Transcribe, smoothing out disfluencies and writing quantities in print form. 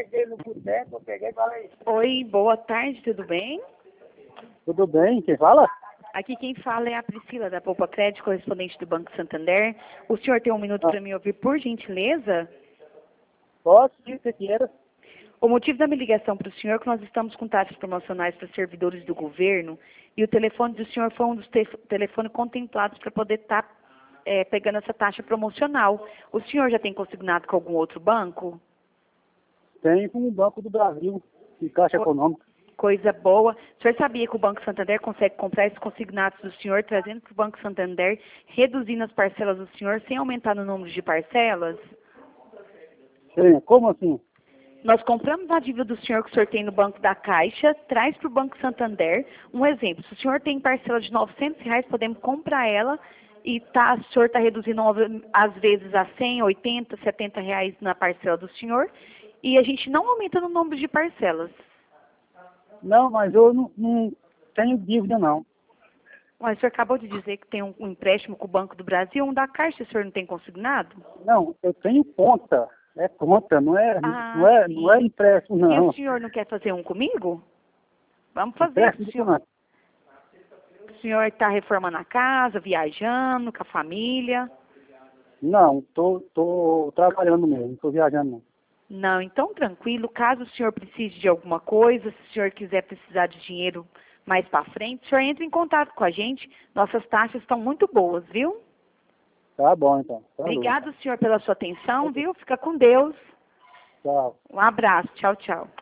cheguei no boteco, eu peguei e falei. Oi, boa tarde, tudo bem? Tudo bem? Quem fala? Aqui quem fala é a Priscila, da Poupa Crédito, correspondente do Banco Santander. O senhor tem um minuto para me ouvir, por gentileza? Posso sim, você queira. O motivo da minha ligação para o senhor é que nós estamos com taxas promocionais para servidores do governo e o telefone do senhor foi um dos telefones contemplados para poder estar pegando essa taxa promocional. O senhor já tem consignado com algum outro banco? Tem com o Banco do Brasil, em Caixa Econômica. Coisa boa. O senhor sabia que o Banco Santander consegue comprar esses consignados do senhor, trazendo para o Banco Santander, reduzindo as parcelas do senhor sem aumentar o número de parcelas? Sim, como assim? Nós compramos a dívida do senhor que o senhor tem no Banco da Caixa, traz para o Banco Santander. Um exemplo, se o senhor tem parcela de R$ 900, podemos comprar ela e o senhor está reduzindo às vezes a 100, 80, R$ 70 na parcela do senhor e a gente não aumenta no número de parcelas. Não, mas eu não tenho dívida, não. Mas o senhor acabou de dizer que tem um empréstimo com o Banco do Brasil, um da Caixa, o senhor não tem consignado? Não, eu tenho conta. É conta, não é empréstimo, E não. o senhor não quer fazer um comigo? Vamos fazer. Empréstimo de quanto? O senhor está reformando a casa, viajando com a família? Não, tô trabalhando mesmo, não tô viajando, não. Não, então tranquilo. Caso o senhor precise de alguma coisa, se o senhor quiser precisar de dinheiro mais para frente, o senhor entra em contato com a gente. Nossas taxas estão muito boas, viu? Tá bom, então. Obrigado, senhor, pela sua atenção, viu? Fica com Deus. Tchau. Um abraço. Tchau, tchau.